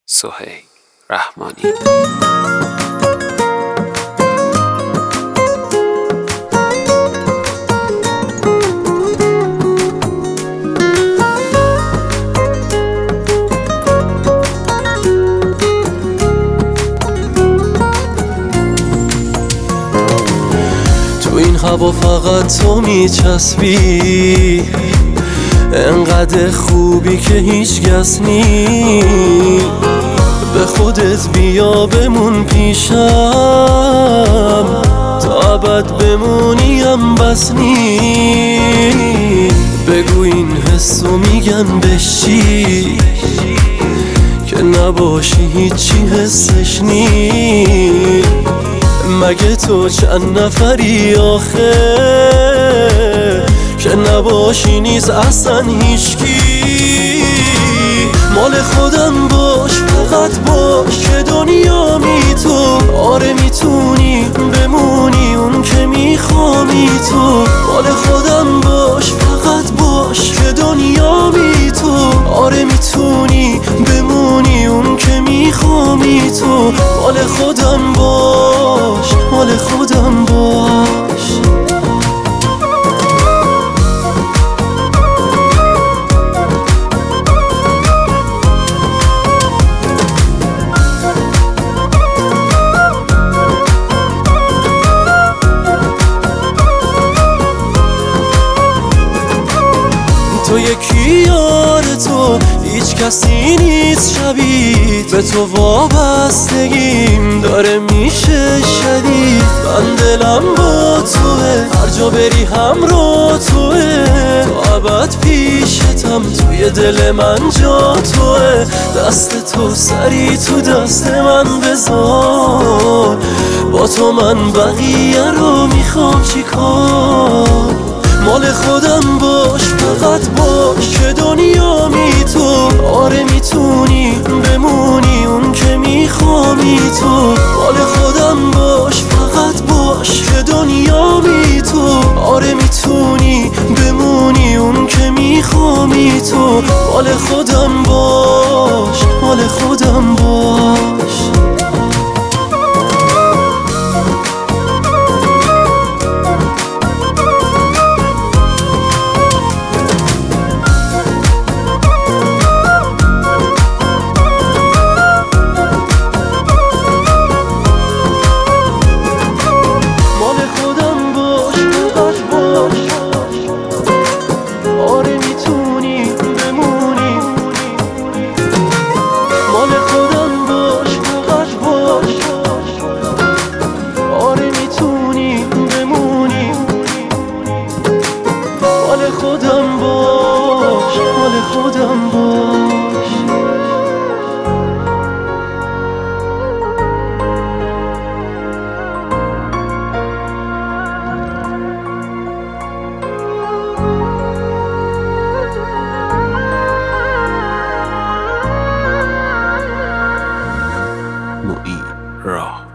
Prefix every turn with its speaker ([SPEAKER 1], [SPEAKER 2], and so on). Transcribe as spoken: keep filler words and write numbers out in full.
[SPEAKER 1] سهیل رحمانی.
[SPEAKER 2] تو این هوا فقط تو میچسبی، انقدر خوبی که هیچ کس نی. به خودت بیا بمون پیشم، تا ابد بمونیم بس نی. بگو این حسو میگن بشی، که نباشی هیچی حسش نی. مگه تو چند نفری آخه، که نباشی نیز اصلا هیچکی. مال خودم باش، فقط باش که دنیا می تو. آره میتونی بمونی اون که میخوامی تو. مال خودم باش، فقط باش که دنیا می تو. آره میتونی بمونی اون که میخوامی تو. مال خودم باش، مال خودم باش. تو یکی یار تو، هیچ کسی نیست شبیه به تو. وابستگیم داره میشه شدید، من دلم با توه، هر جا بری همراه توه. تو ابد پیشتم، توی دل من جا توه. دست تو سری تو دست من بذار، با تو من بقیه رو میخوام چیکار. مال خودم باش، فقط باش که دنیا می تو. آره میتونی بمونی اون که میخوامی تو. مال خودم باش، فقط باش که دنیا می تو. آره میتونی بمونی اون که میخوامی تو. مال خودم باش، مال خودم باش. خودم باش، مال خودم باش.
[SPEAKER 1] معین راه